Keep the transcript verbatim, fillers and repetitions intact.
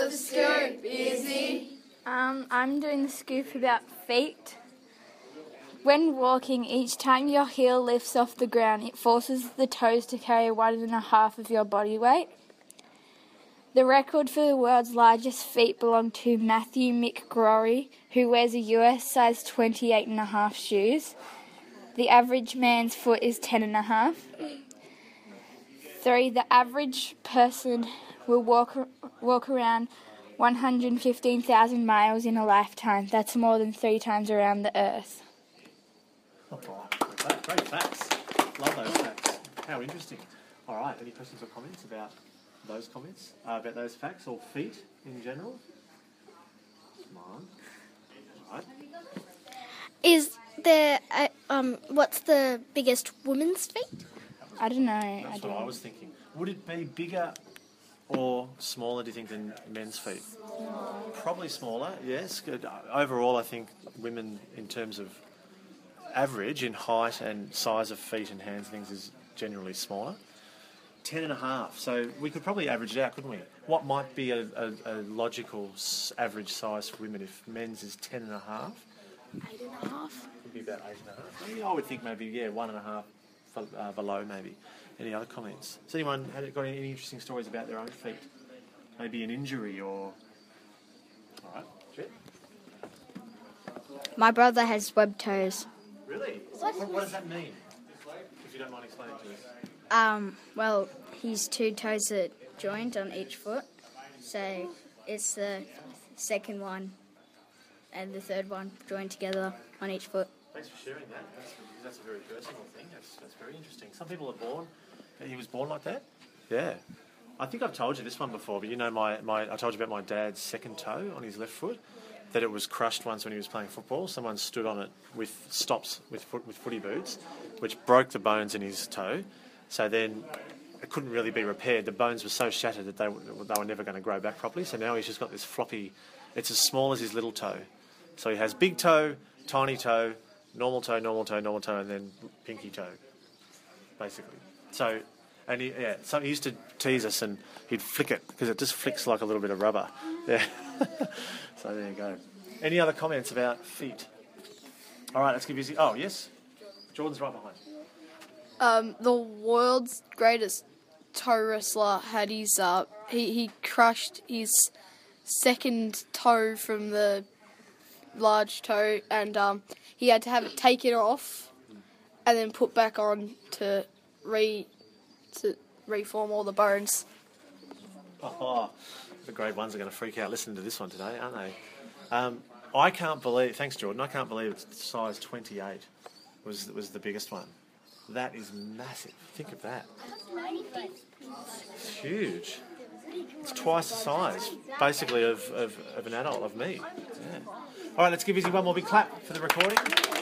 the scoop, Izzy? Um, I'm doing the scoop about feet. When walking, each time your heel lifts off the ground, it forces the toes to carry one and a half of your body weight. The record for the world's largest feet belonged to Matthew McGrory, who wears a U S size twenty-eight and a half shoes. The average man's foot is ten and a half. Three, the average person will walk walk around one hundred fifteen thousand miles in a lifetime. That's more than three times around the Earth. Oh, great facts. Love those facts. How interesting. All right, any questions or comments about those comments, uh, about those facts, or feet in general? Come on. All right. Is there, a, um, what's the biggest woman's feet? I don't know. That's I what don't I was thinking. Would it be bigger or smaller, do you think, than men's feet? Probably smaller, yes. Good. Overall, I think women, in terms of average in height and size of feet and hands and things, is generally smaller. Ten and a half. So we could probably average it out, couldn't we? What might be a, a, a logical s- average size for women if men's is ten and a half? Eight and a half. Would be about eight and a half. Maybe I would think maybe, yeah, one and a half f- uh, below maybe. Any other comments? Has anyone had, got any, any interesting stories about their own feet? Maybe an injury or... All right, Jet? My brother has webbed toes. Really? What, what does that mean? If you don't mind explaining to us. Um, well, his two toes are joined on each foot, so it's the second one and the third one joined together on each foot. Thanks for sharing that. That's, that's a very personal thing. That's, that's very interesting. Some people are born... He was born like that? Yeah. I think I've told you this one before, but you know my, my I told you about my dad's second toe on his left foot, that it was crushed once when he was playing football. Someone stood on it with stops, with foot, with footy boots, which broke the bones in his toe. So then it couldn't really be repaired. The bones were so shattered that they, they were never going to grow back properly. So now he's just got this floppy... It's as small as his little toe. So he has big toe, tiny toe, normal toe, normal toe, normal toe, and then pinky toe, basically. So, and he, yeah, so he used to tease us and he'd flick it because it just flicks like a little bit of rubber. Yeah. So there you go. Any other comments about feet? All right, let's give you... Oh, yes? Jordan's right behind. Um, the world's greatest toe wrestler had his, uh, he, he crushed his second toe from the large toe, and um, he had to have it taken off and then put back on to re to reform all the bones. Oh, the grade ones are going to freak out listening to this one today, aren't they? Um, I can't believe... Thanks, Jordan. I can't believe it's size twenty-eight was was the biggest one. That is massive. Think of that. It's huge. It's twice the size, basically, of, of, of an adult, of me. Yeah. All right, let's give Izzy one more big clap for the recording.